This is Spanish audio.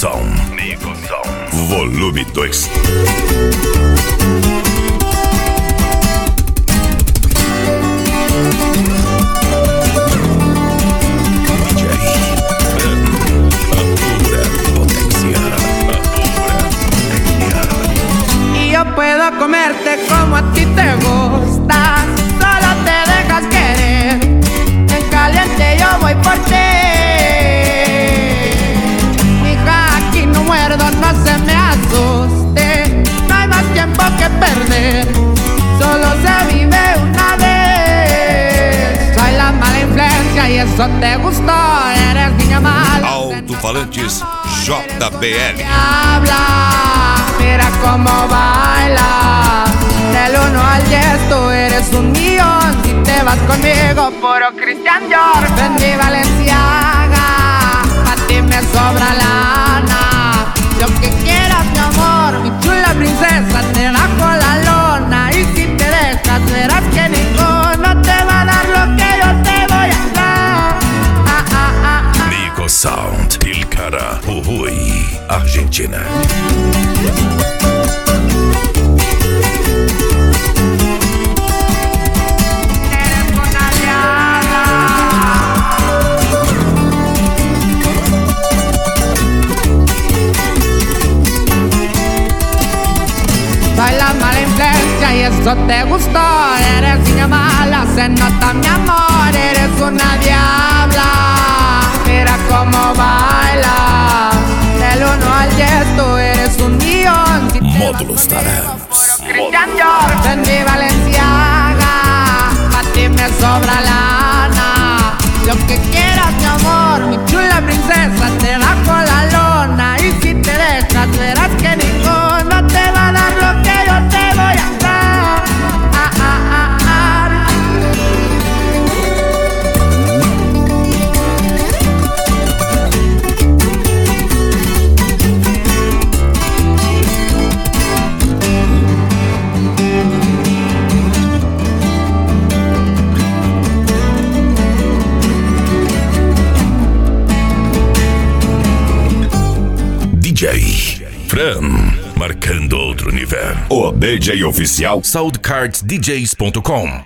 Som. Volume 2. Puedo comerte como a ti te gusta, solo te dejas querer. En caliente yo voy por ti. Hija, aquí no muerdo, no se me asuste. No hay más tiempo que perder, solo se vive una vez. Soy la mala influencia y eso te gustó. Eres niña mala. Alto-falantes JBL. Habla, mira cómo baila. Del 1 al 10 tú eres un millón. Si te vas conmigo, puro Christian Dior. Ven mi Balenciaga, a ti me sobra lana. Lo que quieras, mi amor, mi chula princesa, te bajo la lona. Y si te dejas, verás que ninguno te va a dar lo que yo te voy a dar. Nico Sound, Tilcara, Jujuy, Argentina. Soy la mala influencia y eso te gustó. Eres niña mala, se nota mi amor. Eres una diabla, mira cómo baila. Del 1 al 10 tú eres un millón. Si Módulos Taranos. Christian Dior, ven mi Balenciaga, a ti me sobra lana. Lo que quieras, mi amor, mi chula princesa, te bajo la lona. Y si te dejas, verás que ninguno te va a dar lo que yo te voy a dar. DJ Fran, marcando outro nível. O DJ oficial SoundCardsDJs.com.